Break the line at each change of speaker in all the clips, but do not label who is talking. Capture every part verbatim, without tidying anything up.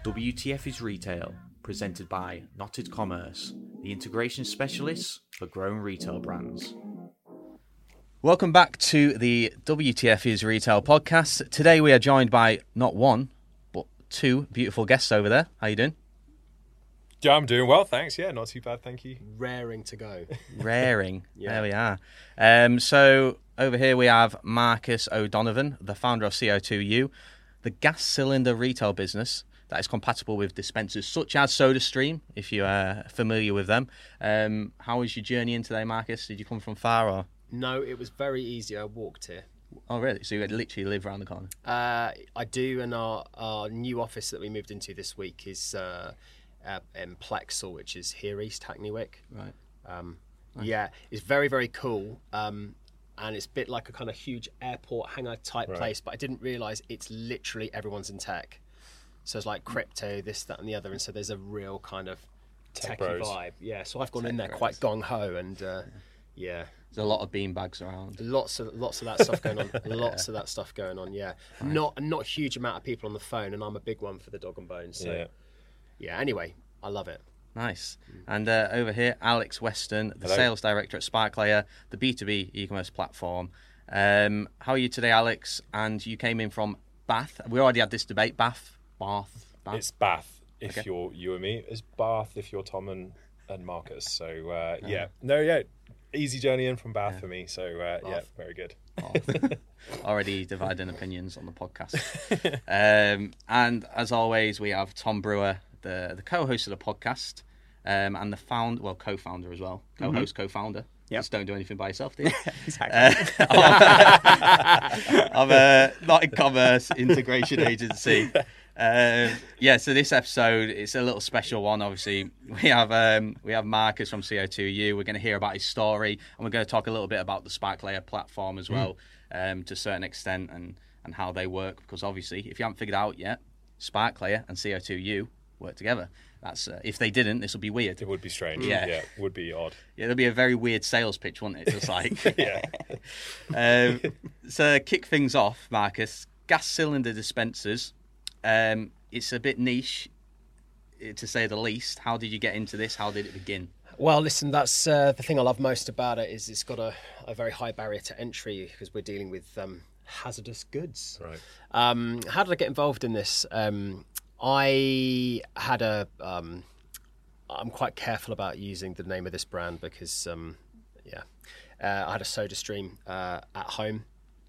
W T F is Retail, presented by Knotted Commerce, the integration specialists for growing retail brands. Welcome back to the W T F is Retail podcast. Today we are joined by not one, but two beautiful guests over there. How you doing?
Yeah, I'm doing well, thanks. Yeah, not too bad, thank you.
Raring to go.
Raring.
Yeah.
There we are. Um, so over here we have Marcus O'Donovan, the founder of C O two U, the gas cylinder retail business that is compatible with dispensers such as SodaStream, if you are familiar with them. Um, how was your journey in today, Marcus? Did you come from far? Or?
No, it was very easy. I walked here.
Oh, really? So you literally live around the corner?
Uh, I do, and our, our new office that we moved into this week is uh, uh, in Plexel, which is here East Hackney Wick.
Right.
Um,
Nice.
Yeah, it's very, very cool. Um, and it's a bit like a kind of huge airport hangar type
Right.
place, but I didn't realise it's literally everyone's in tech. So it's like crypto, this, that, and the other, and so there's a real kind of
Tech
techie
bros.
vibe. Yeah, so I've gone
Tech
in there
bros.
quite gung ho, and uh, yeah.
There's a lot of beanbags around.
Lots of lots of that stuff going on. Lots of that stuff going on. Yeah, not not a huge amount of people on the phone, and I'm a big one for the dog and bones. So yeah.
Yeah.
Anyway, I love it.
Nice. And uh, over here, Alex Weston, the
Hello.
sales director at SparkLayer, the B two B e-commerce platform. Um, how are you today, Alex? And you came in from Bath. We already had this debate. Bath, Bath, Bath.
It's Bath if
Okay.
you're you and me. It's Bath if you're Tom and, and Marcus. So uh, yeah, no, yeah, easy journey in from Bath
Yeah.
for me. So uh, yeah,
Bath.
very good.
Bath. Already dividing opinions on the podcast. um, and as always, we have Tom Brewer, the the co-host of the podcast, um, and the found well co-founder as well, co-host, co-founder.
Yep.
Just don't do anything by yourself, do you?
Exactly.
Uh, of a Knotted Commerce integration agency. Um, yeah, so this episode it's a little special one. Obviously, we have um, we have Marcus from C O two U. We're going to hear about his story, and we're going to talk a little bit about the SparkLayer platform as well, um, to a certain extent, and and how they work. Because obviously, if you haven't figured out yet, SparkLayer and C O two U work together. That's uh, if they didn't, this would be weird.
It would be strange.
Yeah.
Yeah, would be odd.
Yeah, it'll be a very weird sales pitch, wouldn't it? Just like.
Yeah.
um, so kick things off, Marcus. Gas cylinder dispensers. Um, it's a bit niche, eh, to say the least. How did you get into this? How did it begin?
Well, listen, that's uh, the thing I love most about it is it's got a, a very high barrier to entry because we're dealing with um, hazardous goods.
Right.
Um, how did I get involved in this? Um, I had a. Um, I'm quite careful about using the name of this brand because, um, yeah, uh, I had a SodaStream uh, at home.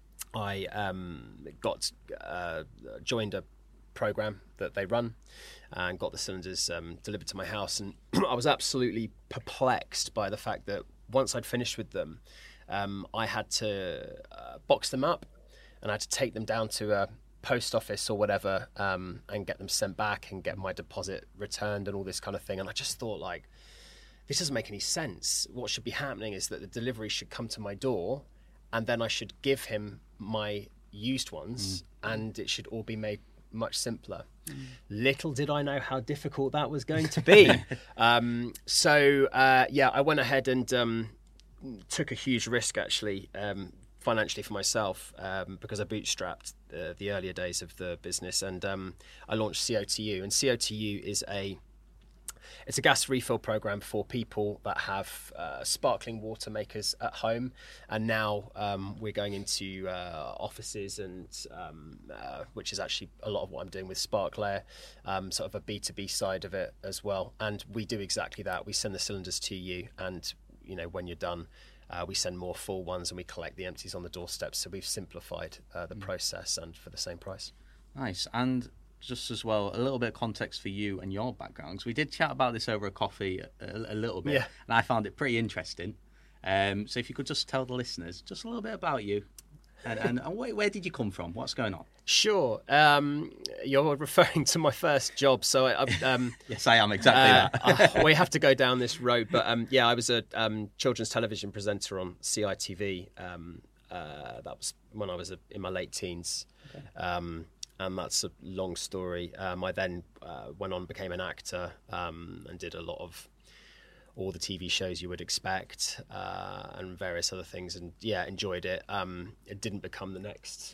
I um, got uh, joined a program that they run and got the cylinders um, delivered to my house, and I was absolutely perplexed by the fact that once I'd finished with them, um, I had to uh, box them up and I had to take them down to a post office or whatever um, and get them sent back and get my deposit returned and all this kind of thing. And I just thought, like, this doesn't make any sense. What should be happening is that the delivery should come to my door and then I should give him my used ones mm. and it should all be made much simpler. Mm. Little did I know how difficult that was going to be. um, so, uh, yeah, I went ahead and um, took a huge risk, actually, um, financially for myself, um, because I bootstrapped uh, the earlier days of the business, and um, I launched C O two U. And C O two U is a It's a gas refill program for people that have uh, sparkling water makers at home, and now um, we're going into uh, offices, and um, uh, which is actually a lot of what I'm doing with SparkLayer, um, sort of a B two B side of it as well. And we do exactly that. We send the cylinders to you, and you know when you're done, uh, we send more full ones, and we collect the empties on the doorstep. So we've simplified uh, the mm. process, and for the same price.
Nice. And just as well, a little bit of context for you and your background. 'Cause we did chat about this over a coffee a, a little bit,
Yeah.
and I found it pretty interesting. Um, so if you could just tell the listeners just a little bit about you, and, and, and where, where did you come from? What's going on?
Sure. Um, you're referring to my first job, so I, I, um,
Yes, I am exactly
uh,
that.
uh, we have to go down this road, but um, yeah, I was a um, children's television presenter on C I T V. Um, uh, that was when I was a, in my late teens.
Okay.
Um, And that's a long story. Um, I then uh, went on, became an actor, um, and did a lot of all the T V shows you would expect, uh, and various other things. And yeah, enjoyed it. Um, it didn't become the next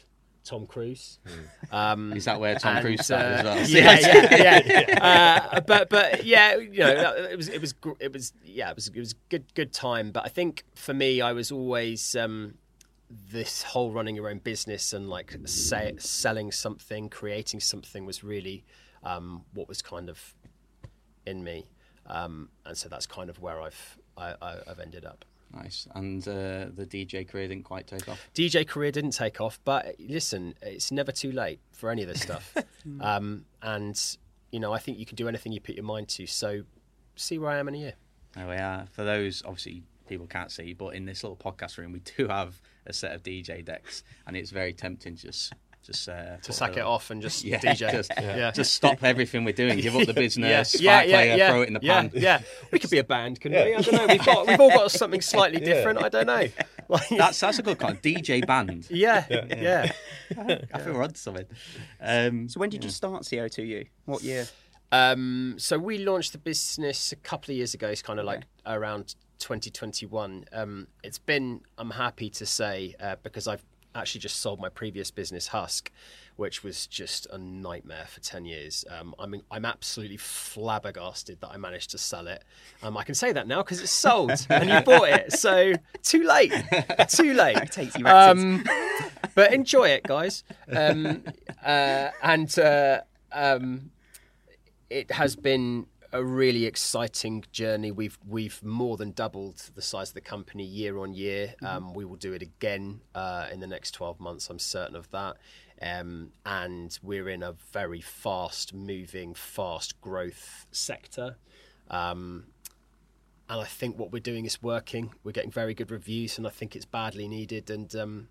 Tom Cruise. Um,
Is that where Tom
and,
Cruise started as
uh,
well?
Yeah, yeah, yeah. Uh, but but yeah, you know, it was it was gr- it was yeah, it was it was good good time. But I think for me, I was always um, this whole running your own business and like say, selling something, creating something was really um, what was kind of in me, um, and so that's kind of where I've I, I, I've ended up.
Nice. And uh, the D J career didn't quite take off?
D J career didn't take off, but listen, it's never too late for any of this stuff. um, and, you know, I think you can do anything you put your mind to. So see where I am in a year.
There we are. For those, obviously, people can't see, but in this little podcast room, we do have a set of D J decks, and it's very tempting to just... Just uh,
To sack it off and just
yeah,
D J.
Just,
yeah.
just stop everything we're doing. Give up the business,
yeah.
spark
Yeah, yeah,
player,
yeah.
throw it in the
yeah,
pan.
Yeah, we could be a band, couldn't
Yeah.
we? I don't know. We've got we've all got something slightly
Yeah.
different. I don't know. Like,
That's that's a good kind. D J band.
yeah, yeah.
I feel we're onto something. Um,
So when did you start C O two U? What year?
Um, so we launched the business a couple of years ago. It's kind of like around twenty twenty-one. Um, it's been, I'm happy to say, uh, because I've actually just sold my previous business, Husk, which was just a nightmare for ten years. Um, I mean, I'm absolutely flabbergasted that I managed to sell it. Um, I can say that now because it's sold and you bought it. So too late, too late.
Takes you back
Um, but enjoy it, guys. Um, uh, and uh, um, it has been a really exciting journey. We've we've more than doubled the size of the company year on year. Um, we will do it again uh, in the next twelve months. I'm certain of that. Um, and we're in a very fast moving, fast growth sector. Um, and I think what we're doing is working. We're getting very good reviews, and I think it's badly needed. And um,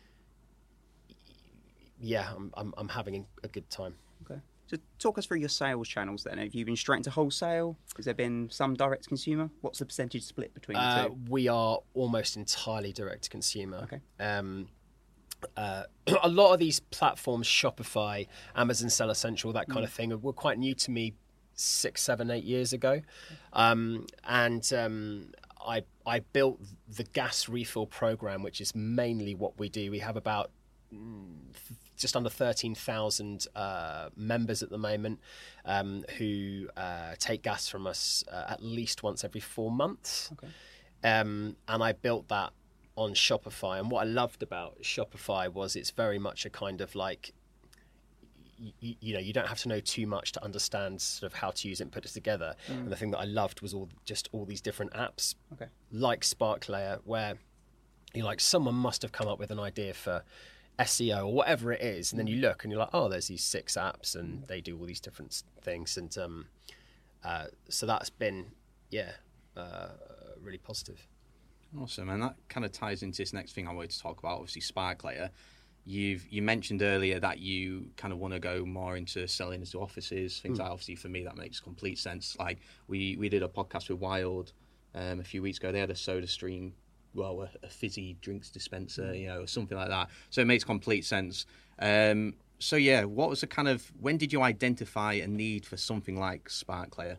yeah, I'm, I'm I'm having a good time.
Okay. So talk us through your sales channels then. Have you been straight into wholesale? Has there been some direct to consumer? What's the percentage split between the
Uh,
two?
we are almost entirely direct to consumer.
Okay.
Um, uh, a lot of these platforms, Shopify, Amazon Seller Central, that kind of thing, were quite new to me six, seven, eight years ago. Um, and um, I I built the gas refill program, which is mainly what we do. We have about just under thirteen thousand uh, members at the moment um, who uh, take gas from us uh, at least once every four months.
Okay.
Um, and I built that on Shopify. And what I loved about Shopify was it's very much a kind of like, you, you know, you don't have to know too much to understand sort of how to use it and put it together. Mm. And the thing that I loved was all just all these different apps,
okay.
like SparkLayer, where you're like, someone must have come up with an idea for S E O or whatever it is, and then you look and you're like, oh, there's these six apps and they do all these different things, and um, uh, so that's been yeah uh, really positive.
Awesome, and that kind of ties into this next thing I wanted to talk about. Obviously, SparkLayer. You've you mentioned earlier that you kind of want to go more into selling into offices, things mm. like. Obviously, for me, that makes complete sense. Like we we did a podcast with Wild um, a few weeks ago. They had a Soda Stream. Well, a, a fizzy drinks dispenser, you know, or something like that. So it makes complete sense. Um, so yeah, what was the kind of, when did you identify a need for something like SparkLayer?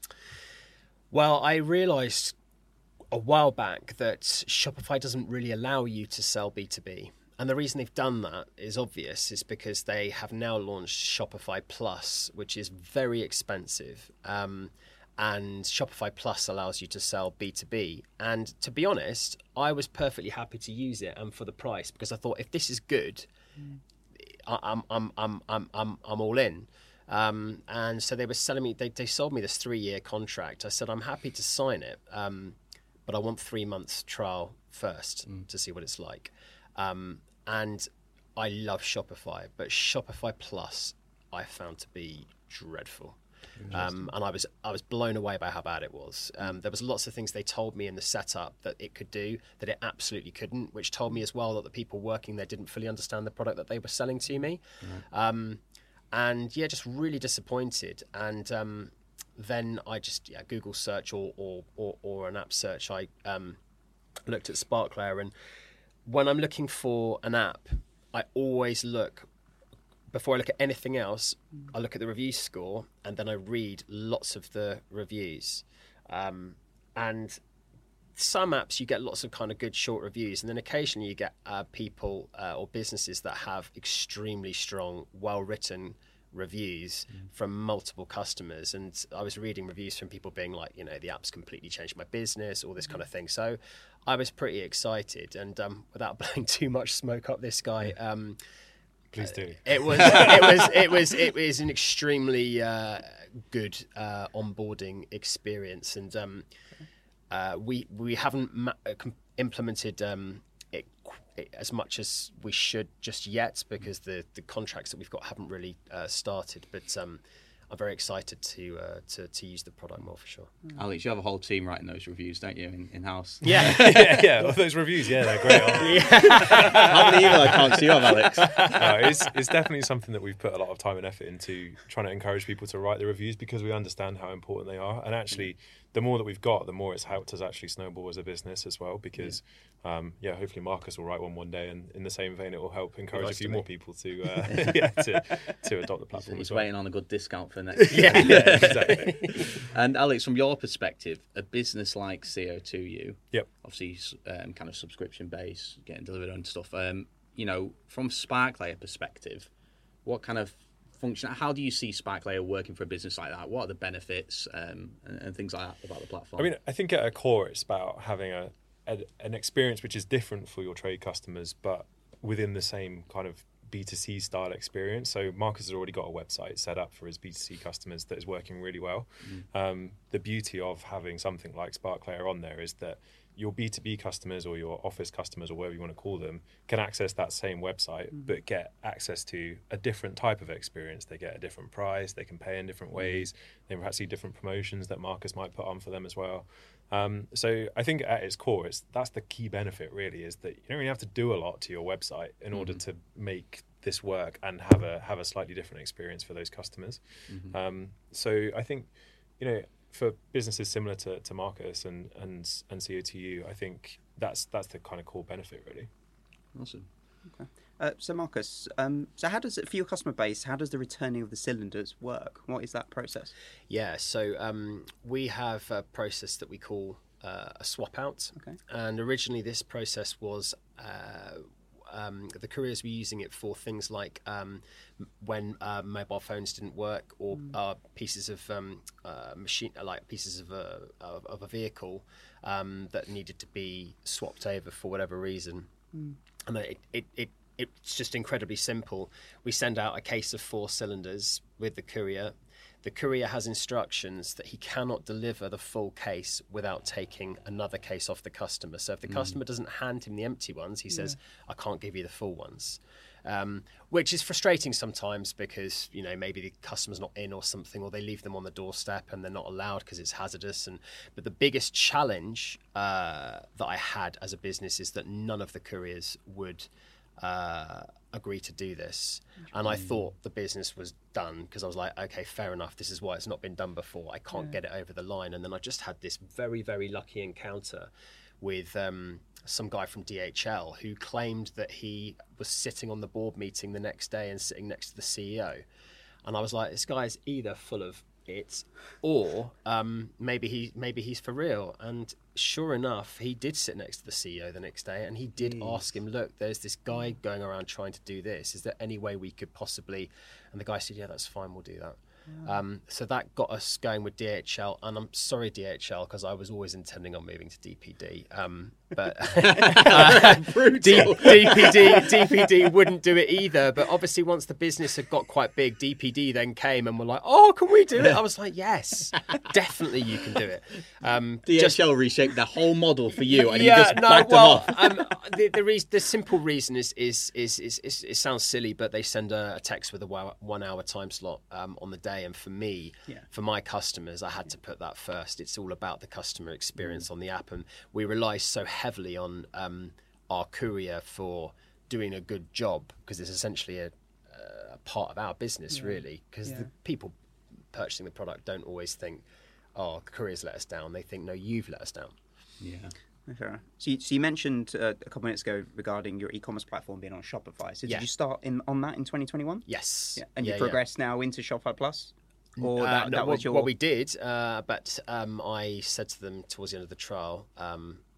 Well, I realised a while back that Shopify doesn't really allow you to sell B two B. And the reason they've done that is obvious, is because they have now launched Shopify Plus, which is very expensive. Um, And Shopify Plus allows you to sell B two B. And to be honest, I was perfectly happy to use it and for the price, because I thought if this is good, mm. I'm I'm I'm I'm I'm I'm all in. Um, and so they were selling me. They they sold me this three year contract. I said I'm happy to sign it, um, but I want three months trial first mm. to see what it's like. Um, and I love Shopify, but Shopify Plus I found to be dreadful. Um, and I was I was blown away by how bad it was. Um, there was lots of things they told me in the setup that it could do that it absolutely couldn't, which told me as well that the people working there didn't fully understand the product that they were selling to me. Mm-hmm. Um, and yeah, just really disappointed. And um, then I just yeah, Google search or or, or, or an app search. I um, looked at SparkLayer, and when I'm looking for an app, I always look. Before I look at anything else, I look at the review score, and then I read lots of the reviews. Um, and some apps you get lots of kind of good short reviews, and then occasionally you get uh, people uh, or businesses that have extremely strong, well-written reviews mm. from multiple customers. And I was reading reviews from people being like, you know, the app's completely changed my business, all this mm. kind of thing. So I was pretty excited, and um, without blowing too much smoke up this guy, um,
please do.
Uh, it was it was it was it was an extremely uh, good uh, onboarding experience, and um, uh, we we haven't ma- implemented um, it, it as much as we should just yet, because the the contracts that we've got haven't really uh, started. But um, I'm very excited to uh, to to use the product more, for sure.
Alex, you have a whole team writing those reviews, don't you, in, in house?
Yeah,
yeah, yeah. All those reviews, yeah, they're great. Aren't they?
Yeah.
How many email accounts do you have, Alex?
No, it's it's definitely something that we've put a lot of time and effort into, trying to encourage people to write the reviews, because we understand how important they are. And actually, the more that we've got, the more it's helped us actually snowball as a business as well. Because yeah, um, yeah hopefully Marcus will write one one day, and in the same vein, it will help encourage a few more people to uh, yeah to to adopt the platform.
He's
as well.
waiting on a good discount for next year.
Yeah.
Yeah, exactly.
And Alex, from your perspective, a business like C O two U,
Yep.
obviously um, kind of subscription based, getting delivered and stuff. Um, you know, from SparkLayer perspective, what kind of function? How do you see SparkLayer working for a business like that? What are the benefits um, and, and things like that about the platform?
I mean, I think at a core, it's about having a, a an experience which is different for your trade customers, but within the same kind of B two C style experience. So Marcus has already got a website set up for his B two C customers that is working really well. Mm. Um, the beauty of having something like SparkLayer on there is that your B two B customers, or your office customers, or whatever you want to call them, can access that same website, mm. but get access to a different type of experience. They get a different price, they can pay in different ways, they perhaps see different promotions that Marcus might put on for them as well. Um, so I think at its core, it's that's the key benefit really, is that you don't really have to do a lot to your website in mm-hmm. order to make this work and have a have a slightly different experience for those customers. Mm-hmm. Um, so I think, you know, for businesses similar to, to Marcus and, and and C O two U, I think that's that's the kind of core benefit really.
Awesome.
Okay. Uh, so Marcus, um, so how does it, for your customer base, how does the returning of the cylinders work? What is that process?
Yeah, so um, we have a process that we call uh, a swap out.
Okay.
And originally this process was, uh, um, the couriers were using it for things like um, when uh, mobile phones didn't work, or mm. uh, pieces of um, uh, machine, like pieces of a, of, of a vehicle um, that needed to be swapped over for whatever reason. Mm. And it, it, it It's just incredibly simple. We send out a case of four cylinders with the courier. The courier has instructions that he cannot deliver the full case without taking another case off the customer. So if the mm. customer doesn't hand him the empty ones, he yeah. says, I can't give you the full ones. Um, which is frustrating sometimes, because, you know, maybe the customer's not in or something, or they leave them on the doorstep and they're not allowed because it's hazardous. And but the biggest challenge uh, that I had as a business is that none of the couriers would uh, agree to do this. And I thought the business was done, because I was like, okay, fair enough. This is why it's not been done before. I can't yeah. get it over the line. And then I just had this very, very lucky encounter with um, some guy from D H L who claimed that he was sitting on the board meeting the next day and sitting next to the C E O. And I was like, this guy's either full of it, or um, maybe he maybe he's for real. And sure enough, he did sit next to the C E O the next day, and he did Jeez. ask him, look, there's this guy going around trying to do this. Is there any way we could possibly? And the guy said, yeah, that's fine, we'll do that. Yeah. Um, so that got us going with D H L, and I'm sorry D H L, because I was always intending on moving to D P D, um, but uh, D- DPD D P D wouldn't do it either. But obviously once the business had got quite big, D P D then came and were like, oh, can we do it? I was like, yes, definitely you can do it. Um,
D H L just, reshaped the whole model for you, and
yeah,
you just
no,
backed
well,
them off.
um, the, the, reason, the simple reason is is, is, is, is it sounds silly, but they send a, a text with a one hour time slot um, on the day. And for me, yeah. for my customers, I had to put that first. It's all about the customer experience mm. on the app. And we rely so heavily on um, our courier for doing a good job, because it's essentially a, a part of our business, yeah. really. Because yeah. the people purchasing the product don't always think, oh, the courier's let us down. They think, no, you've let us down.
Yeah.
Fair enough. So you, so you mentioned uh, a couple minutes ago regarding your e-commerce platform being on Shopify. So did
yeah.
you start in on that in twenty twenty-one?
Yes.
Yeah. And
yeah,
you progressed yeah. now into Shopify Plus? Or
uh,
that,
no,
that
what,
was your...
what we did, uh, but um, I said to them towards the end of the trial, um,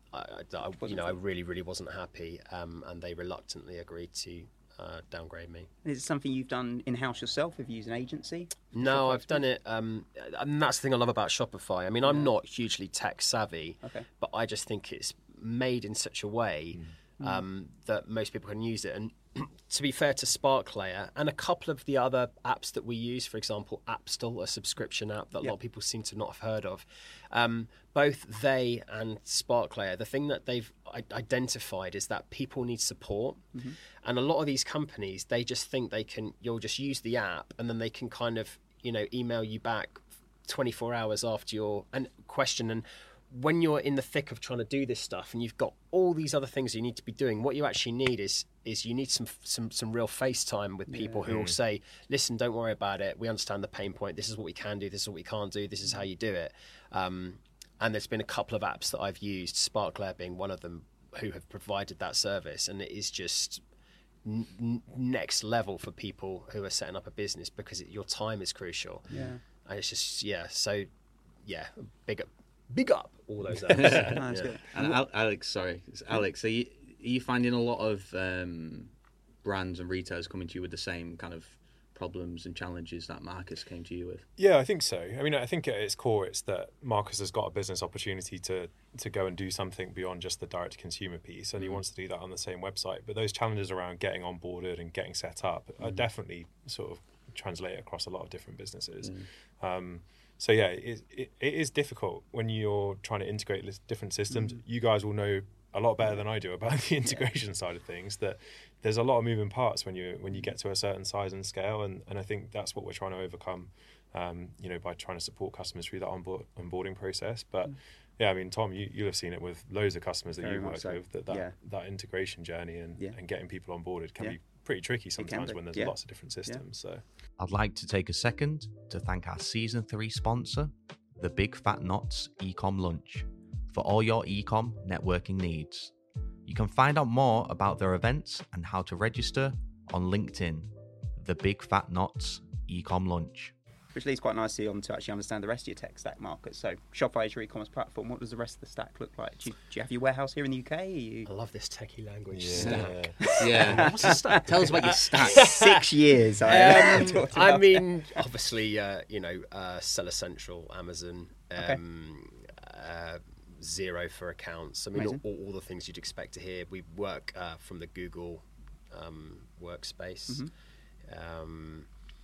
I, I, you know, I really, really wasn't happy, um, and they reluctantly agreed to uh, downgrade me.
Is it something you've done in-house yourself? Have you used an agency?
No, I've done it, um, and that's the thing I love about Shopify. I mean, I'm
Yeah.
not hugely tech savvy,
Okay.
but I just think it's made in such a way um, that most people can use it. And to be fair to SparkLayer and a couple of the other apps that we use, for example, Appstall, a subscription app that a
Yeah.
lot of people seem to not have heard of, um, both they and SparkLayer, the thing that they've i- identified is that people need support. And a lot of these companies, they just think they can, you'll just use the app and then they can kind of, you know, email you back twenty-four hours after your and question. And when you're in the thick of trying to do this stuff and you've got all these other things you need to be doing, what you actually need is is you need some some some real face time with people who will say, listen, don't worry about it, we understand the pain point, this is what we can do, this is what we can't do, this is how you do it. Um, and there's been a couple of apps that I've used, SparkLayer being one of them, who have provided that service, and it is just n- n- next level for people who are setting up a business, because it, your time is crucial.
Yeah.
And it's just, yeah, so yeah, big up big up all those apps.
No, that's
Yeah.
good.
And Al- Alex, sorry, it's Alex. Are you, are you finding a lot of um, brands and retailers coming to you with the same kind of problems and challenges that Marcus came to you with?
Yeah, I think so. I mean, I think at its core, it's that Marcus has got a business opportunity to to go and do something beyond just the direct to consumer piece, and he wants to do that on the same website. But those challenges around getting onboarded and getting set up are definitely sort of translate across a lot of different businesses. Um, so yeah, it, it, it is difficult when you're trying to integrate lis- different systems. You guys will know a lot better than I do about the integration side of things, that there's a lot of moving parts when you when you get to a certain size and scale, and, and I think that's what we're trying to overcome, um, you know, by trying to support customers through that onboard, onboarding process. But yeah, I mean, Tom, you, you'll have seen it with loads of customers that
Very
you've
much
worked
so.
with, that that,
Yeah.
that integration journey and,
Yeah.
and getting people onboarded can
Yeah.
be pretty tricky sometimes
be,
when there's
yeah.
lots of different systems. So
I'd like to take a second to thank our season three sponsor, the Big Fat Knots Ecom Lunch, for all your ecom networking needs. You can find out more about their events and how to register on LinkedIn, the Big Fat Knots Ecom Lunch.
Which leads quite nicely on to actually understand the rest of your tech stack, Marcus. So Shopify is your e-commerce platform. What does the rest of the stack look like? Do you, do you have your warehouse here in the U K? Are you...
I love this techie language.
yeah.
Stack.
Yeah.
What's a stack?
Tell us about your stack.
Six years. I,
Um,
talked
I
about.
mean, obviously, uh, you know, uh, Seller Central, Amazon,
Okay.
um, uh, Zero for accounts. I mean, all,
Amazing.
all the things you'd expect to hear. We work uh, from the Google um, workspace.
Mm-hmm.
Um,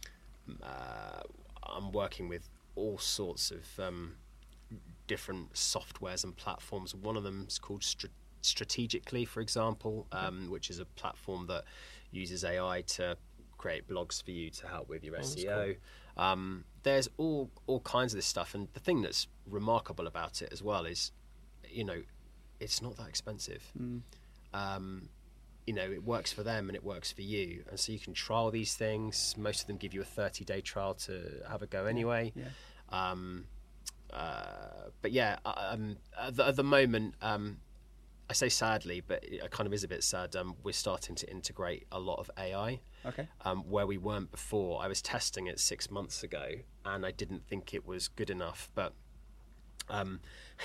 uh, I'm working with all sorts of um, different softwares and platforms. One of them is called Str- Strategically, for example, um, which is a platform that uses A I to create blogs for you to help with your S E O. Um, there's all all kinds of this stuff, and the thing that's remarkable about it as well is, you know, it's not that expensive. Um, you know, it works for them and it works for you, and so you can trial these things. Most of them give you a thirty day trial to have a go anyway.
Yeah.
Um, uh, but yeah, um, at, the, at the moment, um, I say sadly, but it kind of is a bit sad. Um, we're starting to integrate a lot of A I.
Okay.
Um, where we weren't before. I was testing it six months ago, and I didn't think it was good enough. But um,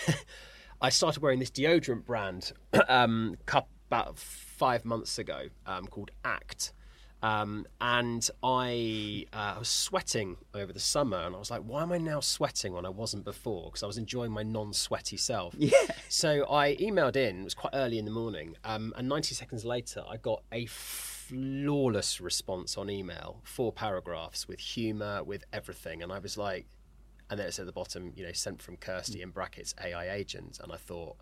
I started wearing this deodorant brand um, cup about five months ago um, called Act. Um, and I uh, was sweating over the summer, and I was like, why am I now sweating when I wasn't before? Because I was enjoying my non-sweaty self.
Yeah.
So I emailed in, it was quite early in the morning, um, and ninety seconds later, I got a flawless response on email, four paragraphs with humour, with everything. And I was like, and then it's at the bottom, you know, sent from Kirsty in brackets, A I agent. And I thought,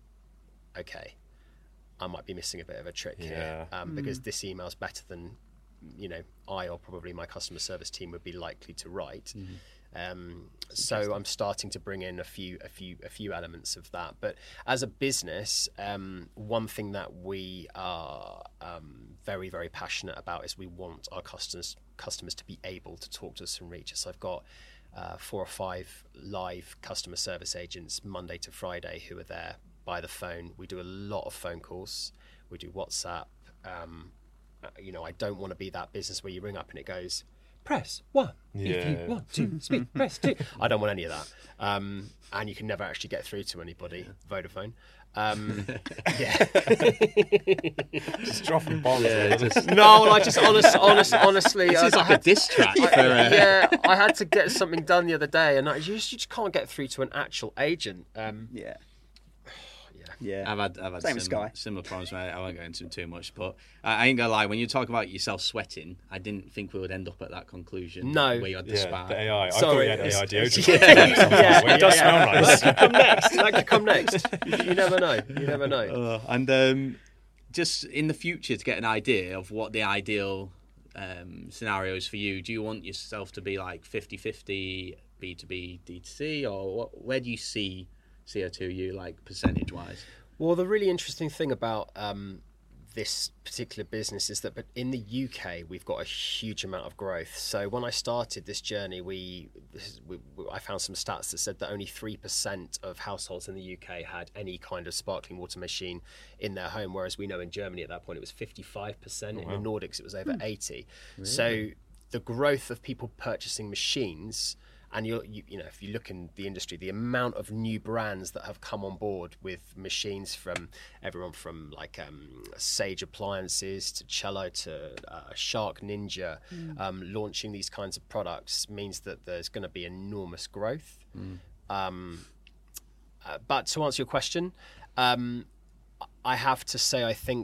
okay, I might be missing a bit of a trick here,
Yeah.
um, because this email's better than, you know, I or probably my customer service team would be likely to write. Um, so I'm starting to bring in a few, a few, a few elements of that. But as a business, um, one thing that we are um, very, very passionate about is we want our customers customers to be able to talk to us and reach us. I've got uh, four or five live customer service agents Monday to Friday who are there by the phone. We do a lot of phone calls. We do WhatsApp. Um, uh, you know, I don't want to be that business where you ring up and it goes, press one if
Yeah.
you want to speak, press two. I don't want any of that. Um, and you can never actually get through to anybody, Vodafone. Um, yeah.
Just dropping bombs.
Yeah,
there.
just-
No, well, I just honest, honest, honestly,
This
I,
is
I
like
had,
a diss track for.
I,
Uh,
yeah, I had to get something done the other day, and I, you, just, you just can't get through to an actual agent. Um,
Yeah.
yeah.
Yeah.
I've had, I've had
Same with
sim-
Sky.
similar problems, mate. I won't go into them too much, but I, I ain't gonna lie. When you talk about yourself sweating, I didn't think we would end up at that conclusion.
No.
where you had the
Yeah,
spark.
the A I. I thought
Sorry,
you had A I
it's-
deodorant.
Yeah,
Yeah, well, it does
yeah,
smell
yeah.
nice.
That could come next. That could come next. You, you never know. You never know.
Uh, and um, just in the future, to get an idea of what the ideal um, scenario is for you, do you want yourself to be like fifty-fifty B two B, D two C, or what, where do you see C O two U like percentage wise?
Well, the really interesting thing about um, this particular business is that, but in the U K, we've got a huge amount of growth. So when I started this journey, we, this is, we, we I found some stats that said that only three percent of households in the U K had any kind of sparkling water machine in their home, whereas we know in Germany at that point it was fifty-five percent.
Oh,
in
wow.
the Nordics, it was over eighty. So the growth of people purchasing machines. And you, you, you know, if you look in the industry, the amount of new brands that have come on board with machines from everyone from like um, Sage Appliances to Cello to uh, Shark Ninja, um, launching these kinds of products means that there's going to be enormous growth. Um, uh, but to answer your question, um, I have to say I think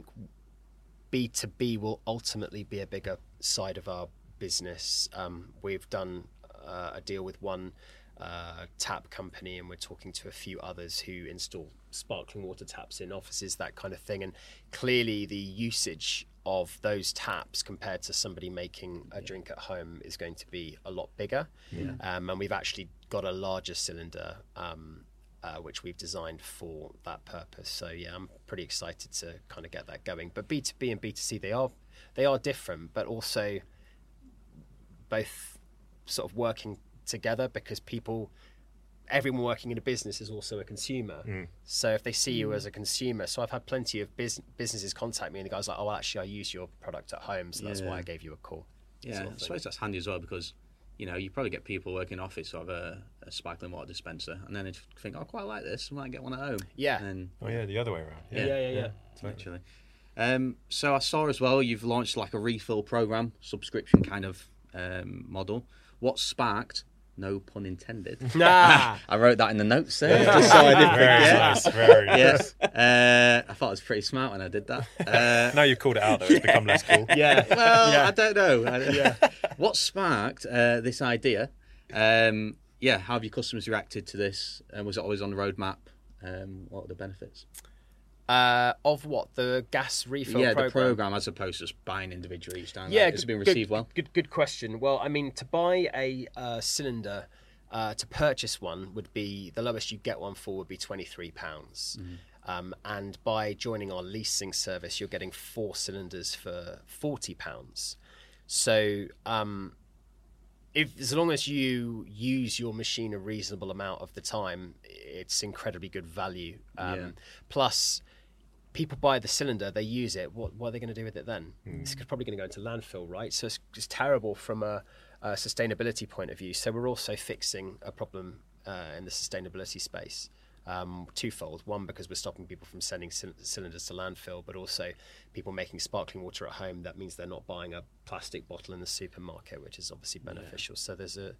B two B will ultimately be a bigger side of our business. Um, we've done Uh, a deal with one uh, tap company, and we're talking to a few others who install sparkling water taps in offices, that kind of thing. And clearly, the usage of those taps compared to somebody making a drink at home is going to be a lot bigger.
Yeah.
Um, and we've actually got a larger cylinder, um, uh, which we've designed for that purpose. So yeah, I'm pretty excited to kind of get that going. But B two B and B two C, they are they are different, but also both sort of working together, because people, everyone working in a business is also a consumer.
Mm.
So if they see you as a consumer, so I've had plenty of bus- businesses contact me and the guy's like, oh, actually, I use your product at home, so that's
Yeah.
why I gave you a call.
Yeah,
sort of
I
thing.
suppose that's handy as well, because you know you probably get people working in office who have a, a sparkling water dispenser, and then they think, oh, I quite like this, I might get one at home.
Yeah.
And
Oh yeah, the other way around.
Yeah, yeah, yeah.
totally.
Literally. Um, so I saw as well you've launched like a refill program, subscription kind of um, model. What sparked? No pun intended.
Nah.
I wrote that in the notes there, just so I didn't
Very
forget.
nice, very
Yes.
nice.
Uh, I thought I was pretty smart when I did that. Uh,
Now you've called it out though, it's become less cool.
Yeah.
well,
Yeah.
I don't know. I- What sparked uh, this idea? Um, yeah, how have your customers reacted to this? And was it always on the roadmap? Um, what are the benefits?
Uh, of what? The gas refill
yeah,
program?
the program as opposed to just buying individually each time.
Yeah,
Like, it's
good-
been
good-
received well.
Good, good question. Well, I mean, to buy a uh, cylinder, uh, to purchase one would be, the lowest you get one for would be twenty-three pounds.
Mm-hmm.
Um, and by joining our leasing service, you're getting four cylinders for forty pounds. So, um, if as long as you use your machine a reasonable amount of the time, it's incredibly good value. Um,
Yeah.
Plus, people buy the cylinder, they use it. What, what are they going to do with it then? It's probably going to go into landfill, right? So it's, it's terrible from a, a sustainability point of view. So we're also fixing a problem uh, in the sustainability space. Um, twofold. One, because we're stopping people from sending c- cylinders to landfill, but also people making sparkling water at home. That means they're not buying a plastic bottle in the supermarket, which is obviously beneficial. So there's a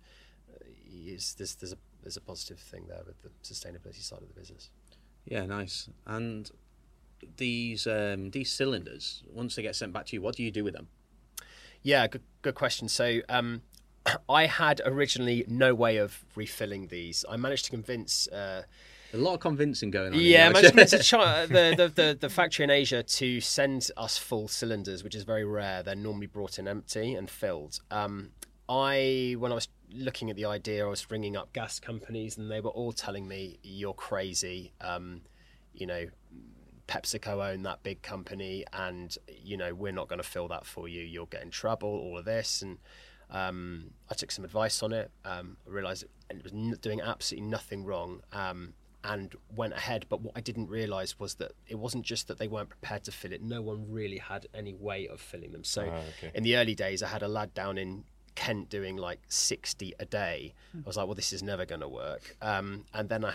is there's there's a there's a positive thing there with the sustainability side of the business.
Yeah, nice. And these um, these cylinders, once they get sent back to you, what do you do with them?
Yeah, good good question. So um, I had originally no way of refilling these. I managed to convince. Uh,
A lot of convincing going on.
Yeah, I
here,
managed to
actually.
convince Chi- the, the, the, the factory in Asia to send us full cylinders, which is very rare. They're normally brought in empty and filled. Um, I, when I was looking at the idea, I was ringing up gas companies, and they were all telling me, "You're crazy." Um, you know, PepsiCo own that big company, and you know we're not going to fill that for you. You'll get in trouble. All of this, and um, I took some advice on it. Um, I realised it was n- doing absolutely nothing wrong. Um, and went ahead. But what I didn't realise was that it wasn't just that they weren't prepared to fill it. No one really had any way of filling them. So
Ah, okay.
in the early days, I had a lad down in Kent doing like sixty a day. I was like, well, this is never going to work. Um, and then I had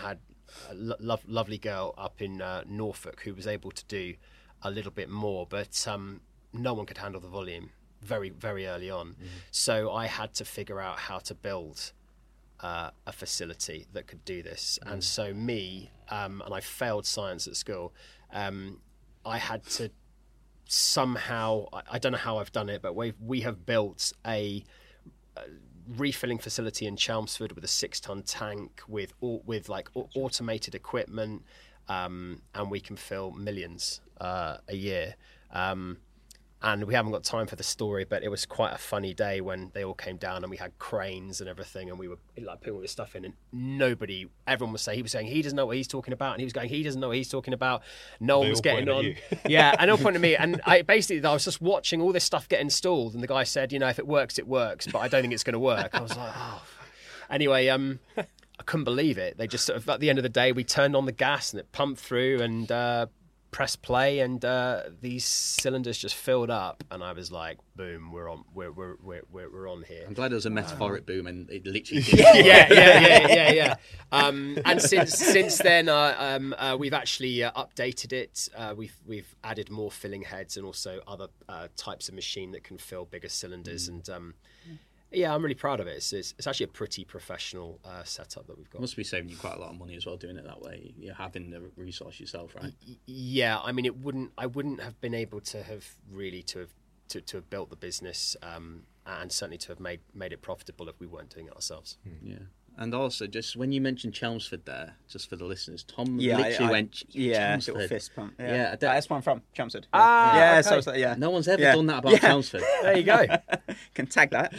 a lo- lo- lovely girl up in uh, Norfolk who was able to do a little bit more, but um, no one could handle the volume very, very early on. Mm-hmm. So I had to figure out how to build uh, a facility that could do this. Mm. And so me, um, and I failed science at school, um, I had to somehow, I, I don't know how I've done it, but we we have built a, a refilling facility in Chelmsford with a six-ton tank with all, with like a- automated equipment, um, and we can fill millions uh, a year. Um, and we haven't got time for the story, but it was quite a funny day when they all came down and we had cranes and everything, and we were like putting all this stuff in, and nobody, everyone was saying, he was saying he doesn't know what he's talking about, and he was going, he doesn't know what he's talking about. No one
They
was
all
getting
pointed
on.
at you.
Yeah, and no point at me. And I basically, I was just watching all this stuff get installed, and the guy said, you know, if it works, it works, but I don't think it's going to work. I was like, oh. Anyway, um, I couldn't believe it. They just sort of, at the end of the day, we turned on the gas and it pumped through and uh, pressed play, and uh, these cylinders just filled up, and I was like, boom, we're on, we're we're we're we're, we're on here.
I'm glad it was a metaphoric boom, and it literally did.
yeah, yeah, yeah, yeah, yeah. Um, and since since then, uh, um, uh, we've actually uh, updated it. Uh, we've we've added more filling heads and also other uh, types of machine that can fill bigger cylinders. Mm. And um, yeah, I'm really proud of it. It's it's, it's actually a pretty professional uh, setup that we've got.
Must be saving you quite a lot of money as well doing it that way. You're having the resource yourself, right?
Y- yeah, I mean, it wouldn't. I wouldn't have been able to have really to have to, to have built the business, um, and certainly to have made made it profitable if we weren't doing it ourselves.
Hmm. Yeah. And also, just when you mentioned Chelmsford there, just for the listeners, Tom
Yeah,
literally
I, I,
went,
yeah,
Chelmsford.
little fist pump. Yeah,
Yeah, I
Uh,
don't-
that's where I'm from, Chelmsford.
Ah,
yeah,
okay.
so it's like, yeah,
No one's ever
Yeah.
done that about
Yeah.
Chelmsford.
There you go.
can tag that.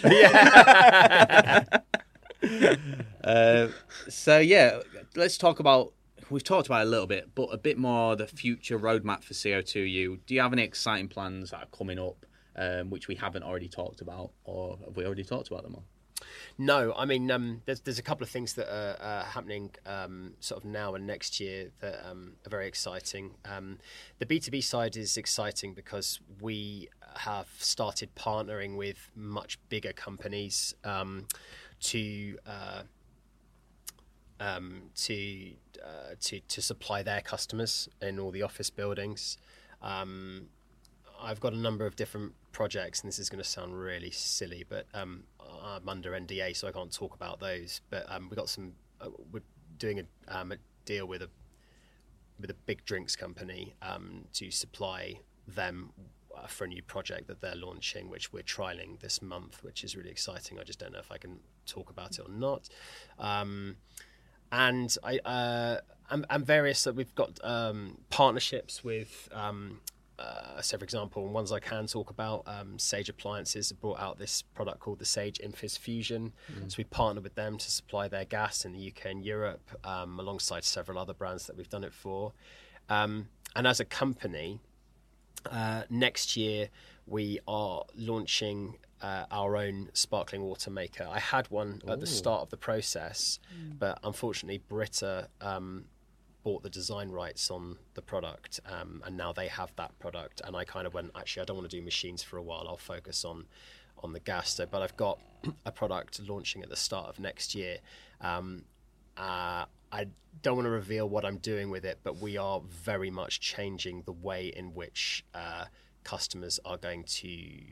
Yeah.
Uh, so yeah, let's talk about. We've talked about it a little bit, but a bit more the future roadmap for C O two U. Do you have any exciting plans that are coming up, um, which we haven't already talked about, or have we already talked about them all?
No, I mean, um, there's there's a couple of things that are uh, happening um, sort of now and next year that um, are very exciting. Um, the B two B side is exciting because we have started partnering with much bigger companies um, to uh, um, to, uh, to to supply their customers in all the office buildings. Um, I've got a number of different projects, and this is going to sound really silly, but um, I'm under N D A, so I can't talk about those. But um, we've got some. Uh, we're doing a, um, a deal with a with a big drinks company um, to supply them uh, for a new project that they're launching, which we're trialing this month, which is really exciting. I just don't know if I can talk about it or not. Um, and I uh, and, and various that we've got um, partnerships with. Um, Uh, so, for example, ones I can talk about, um, Sage Appliances have brought out this product called the Sage Infus Fusion. Mm. So we partnered with them to supply their gas in the U K and Europe, um, alongside several other brands that we've done it for. Um, and as a company, uh, next year we are launching uh, our own sparkling water maker. I had one at the start of the process, mm. but unfortunately Brita um, bought the design rights on the product, um, and now they have that product. And I kind of went, actually, I don't want to do machines for a while. I'll focus on on the gas. So, but I've got a product launching at the start of next year. Um, uh, I don't want to reveal what I'm doing with it, but we are very much changing the way in which uh, customers are going to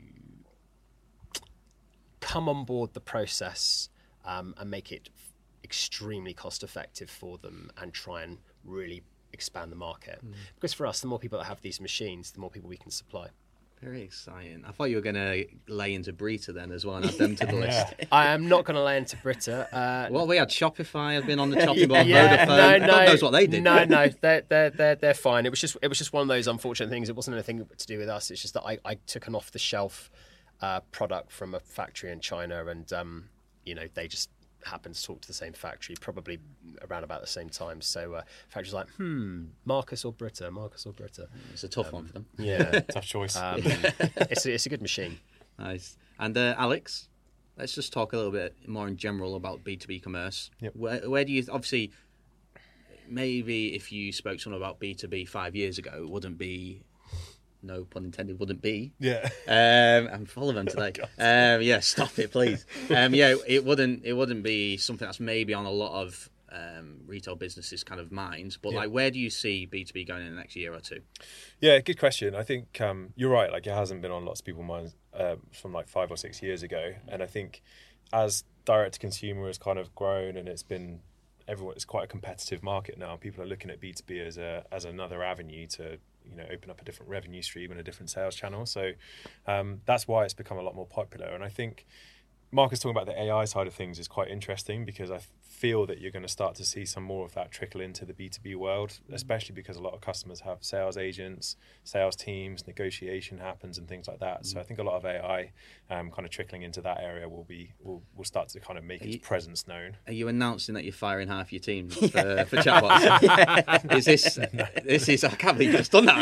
come on board the process um, and make it extremely cost effective for them, and try and really expand the market. Mm. Because for us, the more people that have these machines, the more people we can supply.
Very exciting. I thought you were going to lay into Brita then as well and add them to the list.
I am not going to lay into Brita. Uh,
well, we had Shopify. I've been on the chopping board.
yeah,
Vodafone.
no, no,
God knows what they did.
No, no, they're they're they're they're fine. It was just it was just one of those unfortunate things. It wasn't anything to do with us. It's just that I, I took an off the shelf uh, product from a factory in China, and um, you know they just happened to talk to the same factory, probably around about the same time. So uh, factory's like, hmm, Marcus or Brita, Marcus or Brita.
It's a tough
um,
one for them.
Yeah,
tough choice.
Um, it's a, it's a good machine.
Nice. And uh, Alex, let's just talk a little bit more in general about B two B commerce.
Yep.
Where, where do you obviously maybe if you spoke to someone about B two B five years ago, it wouldn't be. No pun intended, wouldn't be.
Yeah.
Um, I'm full of them today.
Oh,
um, yeah, stop it, please. Um, yeah, it wouldn't. It wouldn't be something that's maybe on a lot of um, retail businesses' kind of minds. But
Yeah.
like, where do you see B two B going in the next year or two?
Yeah, good question. I think um, you're right. Like, it hasn't been on lots of people's minds uh, from like five or six years ago. And I think as direct to consumer has kind of grown, and it's been everyone. It's quite a competitive market now. People are looking at B two B as a as another avenue to, you know, open up a different revenue stream and a different sales channel. So um, that's why it's become a lot more popular. And I think Marcus talking about the A I side of things is quite interesting, because I feel that you're going to start to see some more of that trickle into the B two B world, especially because a lot of customers have sales agents, sales teams, negotiation happens and things like that. Mm. So I think a lot of A I um, kind of trickling into that area will be will, will start to kind of make
are
its
you,
presence known.
Are you announcing that you're firing half your team for, for chatbots? Yeah. Is this no. this is I can't believe you've just done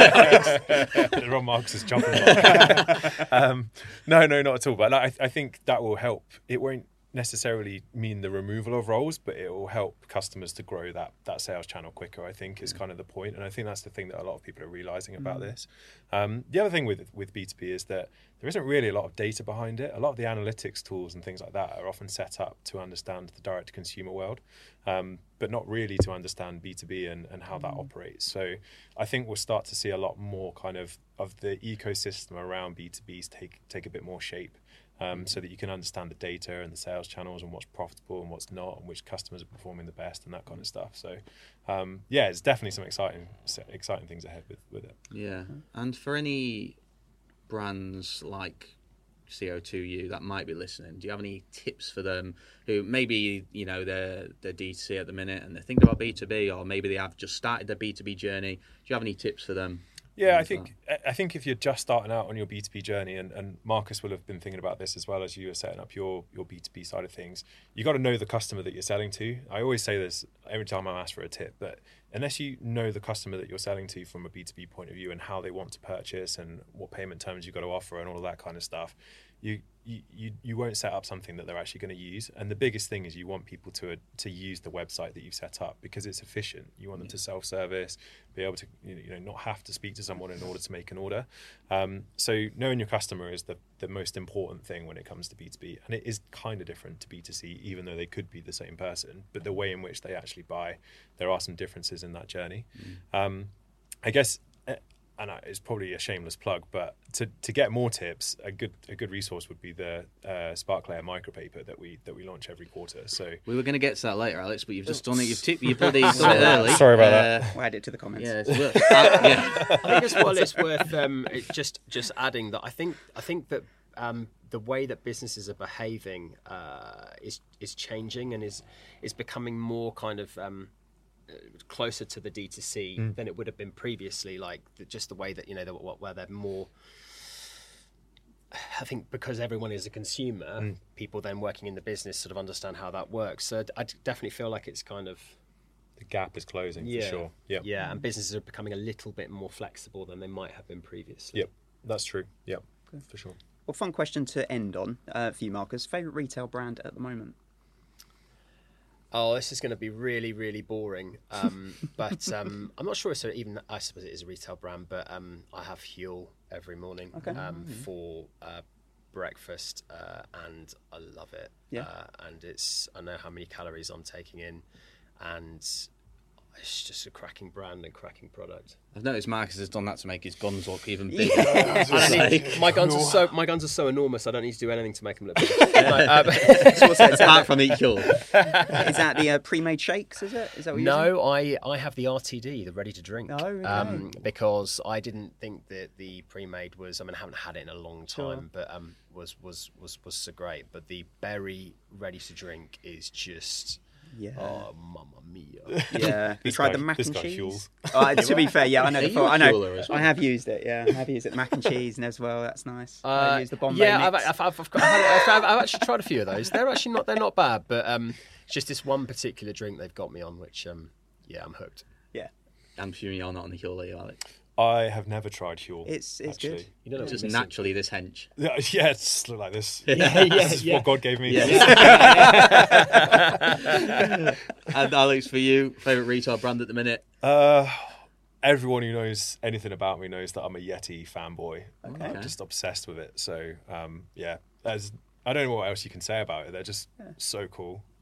that.
Ron Marcus's chopping block. um, no, no, not at all. But I, I think that will help. It won't necessarily mean the removal of roles, but it will help customers to grow that that sales channel quicker, I think, is kind of the point. And I think that's the thing that a lot of people are realizing about mm. this. Um, the other thing with with B two B is that there isn't really a lot of data behind it. A lot of the analytics tools and things like that are often set up to understand the direct to consumer world, um, but not really to understand B two B and, and how mm. that operates. So I think we'll start to see a lot more kind of of the ecosystem around B two Bs take take a bit more shape. Um, so that you can understand the data and the sales channels and what's profitable and what's not, and which customers are performing the best and that kind of stuff. So, um, yeah, it's definitely some exciting, exciting things ahead with, with it.
Yeah, and for any brands like C O two U that might be listening, do you have any tips for them who maybe, you know, they're they're D two C at the minute and they're thinking about B two B, or maybe they have just started their B two B journey? Do you have any tips for them?
Yeah, I think I think if you're just starting out on your B two B journey, and, and Marcus will have been thinking about this as well as you were setting up your, your B two B side of things, you got to know the customer that you're selling to. I always say this every time I'm asked for a tip, but unless you know the customer that you're selling to from a B two B point of view and how they want to purchase and what payment terms you've got to offer and all of that kind of stuff, you you, you, you won't set up something that they're actually going to use. And the biggest thing is you want people to uh, to use the website that you've set up because it's efficient. You want them to self-service, be able to you know not have to speak to someone in order to make an order. Um, so knowing your customer is the, the most important thing when it comes to B two B. And it is kind of different to B two C, even though they could be the same person. But the way in which they actually buy, there are some differences in that journey. Mm. Um, I guess... and it's probably a shameless plug, but to, to get more tips, a good a good resource would be the uh, SparkLayer micropaper that we that we launch every quarter. So
we were going to get to that later, Alex, but you've just done it. You've tipped. You've bloody done it early.
Sorry about
uh,
that.
We'll add it to the comments.
Yeah, it's worth, uh, yeah.
I think as well it's worth um, it just just adding that I think I think that um, the way that businesses are behaving uh, is is changing and is is becoming more kind of. Um, closer to the D two C mm. than it would have been previously, like the, just the way that you know where they're more. I think because everyone is a consumer, mm. people then working in the business sort of understand how that works. So I definitely feel like it's kind of
the gap is closing
yeah,
for sure. Yeah,
yeah, and businesses are becoming a little bit more flexible than they might have been previously.
Yep, that's true. Yep, okay. For sure.
Well, fun question to end on uh, for you, Marcus. Favorite retail brand at the moment?
Oh, this is going to be really, really boring. Um, but um, I'm not sure it's a, even, I suppose it is a retail brand, but um, I have Huel every morning okay. um, mm-hmm. for uh, breakfast uh, and I love it.
Yeah.
Uh, and it's, I know how many calories I'm taking in and it's just a cracking brand and cracking product.
I've noticed Marcus has done that to make his guns look even bigger.
Yeah. I don't need, my guns are so my guns are so enormous. I don't need to do anything to make them look big. like, uh,
Apart from each Huel.
Is that the uh, pre-made shakes? Is it? Is that what you're
No, I, I have the R T D, the ready to drink.
Oh, okay.
um, because I didn't think that the pre-made was. I mean, I haven't had it in a long time,
sure.
but um, was was was was so great. But the berry ready to drink is just.
Yeah.
Oh, mamma mia.
Yeah. You tried
guy,
the mac and
guy
cheese? Oh, to be fair, yeah, I know.
Are
The
you a
I know.
Hueler as well?
I have used it. Yeah, I have used it. Mac and cheese and as well. That's nice.
Uh,
I use the Bombay
yeah,
mix.
I've, I've, I've, I've, had, I've, I've actually tried a few of those. They're actually not. They're not bad, but um, it's just this one particular drink they've got me on, which um, yeah, I'm hooked.
Yeah.
I'm assuming you're not on the Huel, are you, Alex?
I have never tried Huel.
It's it's
actually.
good.
You don't know
Just
what
naturally this hench.
Yeah, yeah, it's like this.
Yeah, yeah,
This is
yeah.
what God gave me.
Yeah. And Alex, for you, favourite retail brand at the minute?
Uh, everyone who knows anything about me knows that I'm a Yeti fanboy.
Okay.
I'm just obsessed with it. So um, yeah, there's, I don't know what else you can say about it. They're just
Yeah.
so cool.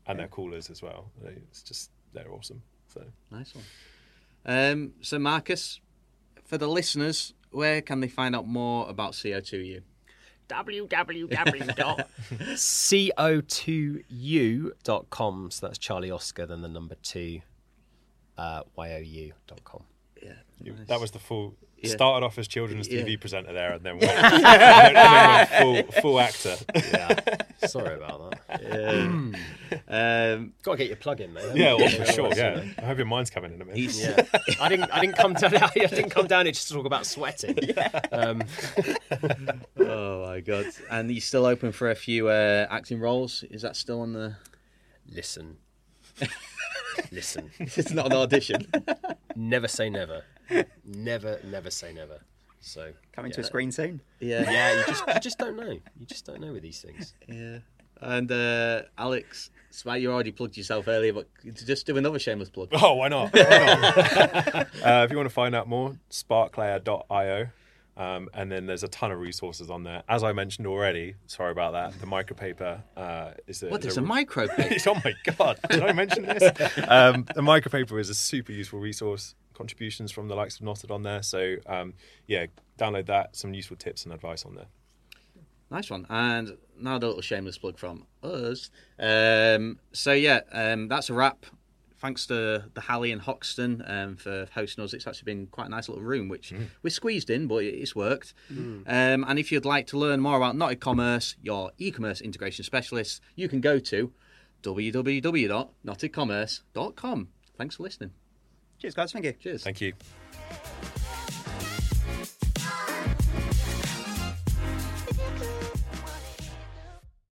and their coolers as well. It's just they're awesome. So
nice one. Um, so Marcus, for the listeners, where can they find out more about C O two U?
w w w dot c o two u dot com. So that's Charlie Oscar, then the number two, uh, y o u dot com.
Yeah,
you,
nice.
that was the full.
Yeah.
Started off as children's
Yeah.
T V presenter there, and then went, and then, and then went full full actor.
Yeah, sorry about that.
Yeah. um,
Got to get your plug in, mate.
Yeah, well, for sure. Yeah, I hope your mind's coming in a minute.
he's,
Yeah, I didn't. I didn't come down. I didn't come down here just to talk about sweating. Um,
oh my god! And he's still open for a few uh, acting roles. Is that still on the?
listen, listen.
It's not an audition.
Never say never. Never, never say never. So
Coming
yeah.
to a screen soon.
Yeah.
Yeah, you just you just don't know. You just don't know with these things.
Yeah. And uh, Alex, Smack, you already plugged yourself earlier, but just do another shameless plug.
Oh, why not? Why not? uh, if you want to find out more, sparklayer dot i o. Um, and then there's a ton of resources on there. As I mentioned already, sorry about that, the micropaper uh, is a...
What, there's
a,
a micro page?
Oh my God, did I mention this? Um, the micropaper is a super useful resource. Contributions from the likes of Knotted on there. So, um, yeah, download that. Some useful tips and advice on there.
Nice one. And now the little shameless plug from us. Um, so, yeah, um, that's a wrap. Thanks to the Halley and Hoxton um, for hosting us. It's actually been quite a nice little room, which mm. we're squeezed in, but it's worked. Mm. Um, and if you'd like to learn more about Knotted Commerce, your e-commerce integration specialist, you can go to w w w dot knotted commerce dot com. Thanks for listening.
Cheers, guys. Thank you.
Cheers.
Thank you.